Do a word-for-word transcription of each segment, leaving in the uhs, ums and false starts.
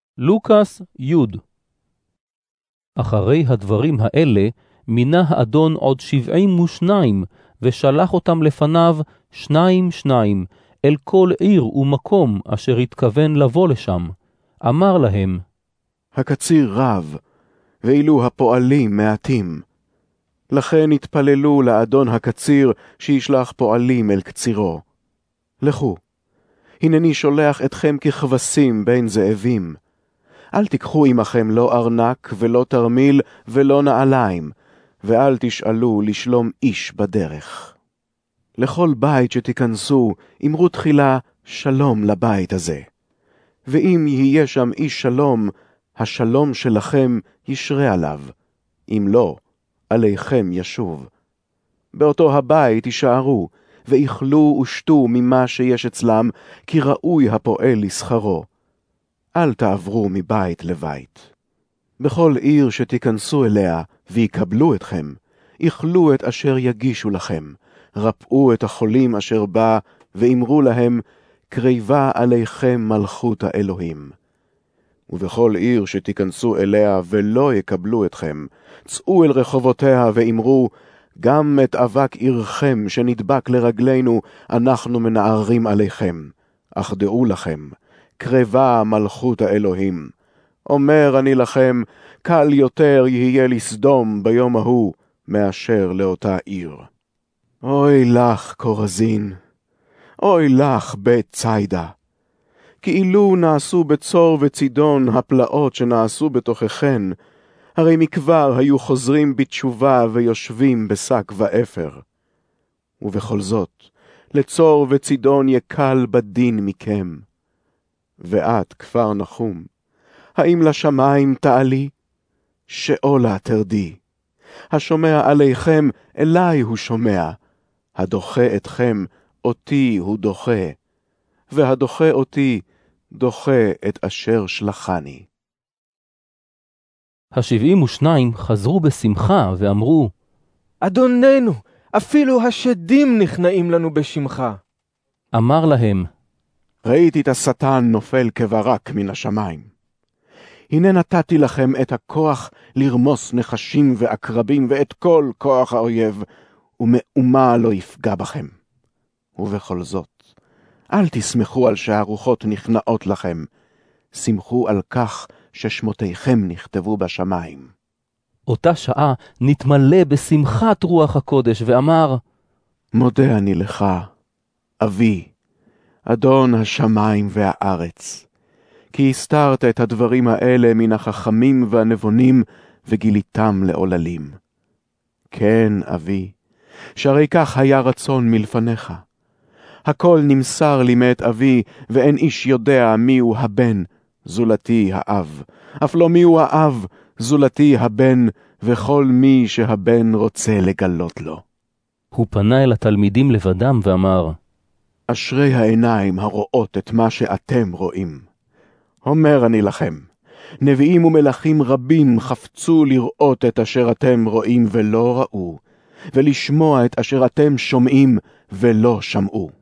לוקס י'. אחרי הדברים האלה מינה האדון עוד שבעים ושניים, ושלח אותם לפניו שניים שניים, אל כל עיר ומקום אשר התכוון לבוא לשם. אמר להם, הקציר רב, ואילו הפועלים מעטים. לכן התפללו לאדון הקציר שישלח פועלים אל קצירו. לכו, הנני שולח אתכם ככבשים בין זאבים. אל תיקחו עמכם לא ארנק ולא תרמיל ולא נעליים, ואל תשאלו לשלום איש בדרך. לכל בית שתיכנסו, אמרו תחילה שלום לבית הזה. ואם יהיה שם איש שלום, השלום שלכם ישרה עליו. אם לא, עליכם ישוב. באותו הבית יישארו, ואיכלו ושתו ממה שיש אצלם, כי ראוי הפועל לשכרו. אל תעברו מבית לבית. בכל עיר שתיכנסו אליה, ויקבלו אתכם, איכלו את אשר יגישו לכם, רפאו את החולים אשר בא, ואמרו להם, קריבה עליכם מלכות האלוהים. ובכל עיר שתיכנסו אליה ולא יקבלו אתכם, צאו אל רחובותיה ואמרו, גם את אבק עירכם שנדבק לרגלינו, אנחנו מנערים עליכם. אך דעו לכם, קרבה מלכות האלוהים. אומר אני לכם, קל יותר יהיה לסדום ביום ההוא, מאשר לאותה עיר. אוי לך, קורזין, אוי לך, בית ציידה. כאילו נעשו בצור וצידון הפלאות שנעשו בתוככן, הרי מכבר היו חוזרים בתשובה ויושבים בשק ואפר. ובכל זאת, לצור וצידון יקל בדין מכם. ואת, כפר נחום, האם לשמיים תעלי? שאולה תרדי. השומע עליכם, אליי הוא שומע. הדוחה אתכם, אותי הוא דוחה. והדוחה אותי, דוחה את אשר שלחני. השבעים ושניים חזרו בשמחה ואמרו, אדוננו, אפילו השדים נכנעים לנו בשמך. אמר להם, ראיתי את השטן נופל כברק מן השמיים. הנה נתתי לכם את הכוח לרמוס נחשים ועקרבים ואת כל כוח האויב, ומאומה לא יפגע בכם. ובכל זאת, אל תסמכו על שהרוחות נכנעות לכם, שמחו על כך ששמותיכם נכתבו בשמיים. אותה שעה נתמלא בשמחת רוח הקודש ואמר, מודה אני לך, אבי, אדון השמיים והארץ, כי הסתרת את הדברים האלה מן החכמים והנבונים וגיליתם לעוללים. כן, אבי, שהרי כך היה רצון מלפניך. הכל נמסר לי מאת אבי, ואין איש יודע מיהו הבן, זולתי האב. אף לא מיהו האב, זולתי הבן, וכל מי שהבן רוצה לגלות לו. הוא פנה אל התלמידים לבדם ואמר, אשרי העיניים הרואות את מה שאתם רואים. אומר אני לכם, נביאים ומלכים רבים חפצו לראות את אשר אתם רואים ולא ראו, ולשמוע את אשר אתם שומעים ולא שמעו.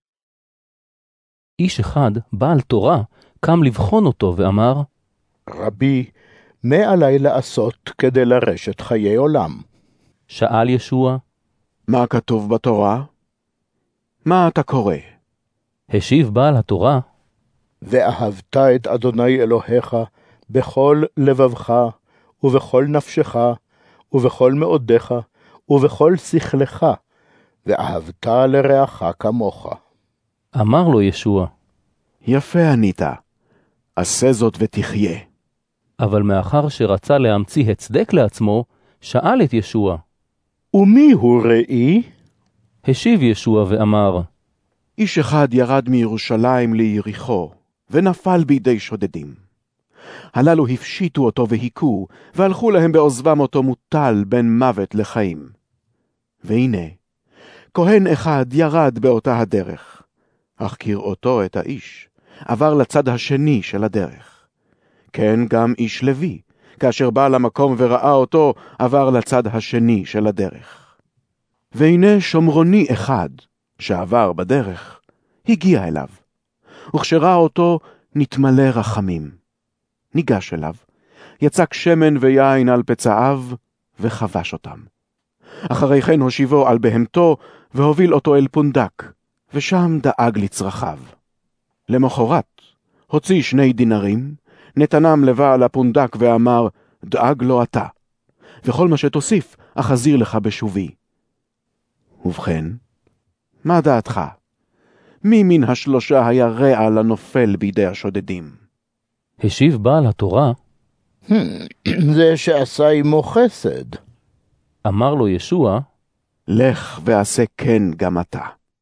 איש אחד, בעל תורה, קם לבחון אותו ואמר, רבי, מה עלי לעשות כדי לרשת חיי עולם? שאל ישוע, מה כתוב בתורה? מה אתה קורא? השיב בעל התורה, ואהבת את אדוני אלוהיך בכל לבבך, ובכל נפשך, ובכל מאודך, ובכל שכלך, ואהבת לרעך כמוך. אמר לו ישוע, יפה ענית, עשה זאת ותחיה. אבל מאחר שרצה להמציא הצדק לעצמו, שאל את ישוע. ומי הוא ראי? השיב ישוע ואמר, איש אחד ירד מירושלים ליריחו, ונפל בידי שודדים. הללו הפשיטו אותו והיכו, והלכו להם בעוזבם אותו מוטל בין מוות לחיים. והנה, כהן אחד ירד באותה הדרך, אך כראותו את האיש, עבר לצד השני של הדרך. כן גם איש לוי, כאשר בא למקום וראה אותו, עבר לצד השני של הדרך. והנה שומרוני אחד, שעבר בדרך, הגיע אליו, וכשראה אותו נתמלא רחמים. ניגש אליו, יצק שמן ויין על פצעיו, וחבש אותם. אחרי כן הושיבו על בהמתו, והוביל אותו אל פונדק, ושם דאג לצרכיו. למחרת, הוציא שני דינרים, נתנם לבעל הפונדק ואמר, דאג לו אתה, וכל מה שתוסיף, אחזיר לך בשובי. ובכן, מה דעתך? מי מן השלושה היה רע לנופל בידי השודדים? השיב בעל התורה, זה שעשה עמו חסד. אמר לו ישוע, לך ועשה כן גם אתה.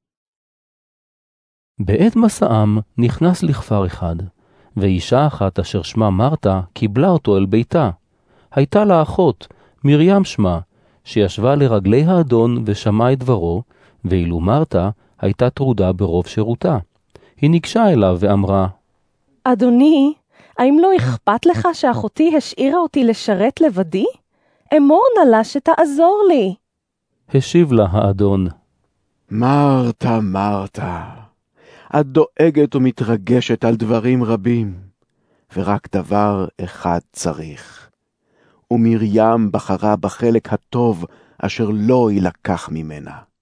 בעת מסעם נכנס לכפר אחד, ואישה אחת אשר שמה מרתה קיבלה אותו אל ביתה. הייתה לה אחות, מרים שמה, שישבה לרגלי האדון ושמעה את דברו, ואילו מרתה הייתה טרודה ברוב שירותה. היא ניגשה אליו ואמרה, אדוני, האם לא אכפת לך שאחותי השאירה אותי לשרת לבדי? אמור נא לה שתעזור לי. השיב לה האדון, מרתה, מרתה, את דואגת ומתרגשת על דברים רבים, ורק דבר אחד צריך. ומרים בחרה בחלק הטוב אשר לא יילקח ממנה.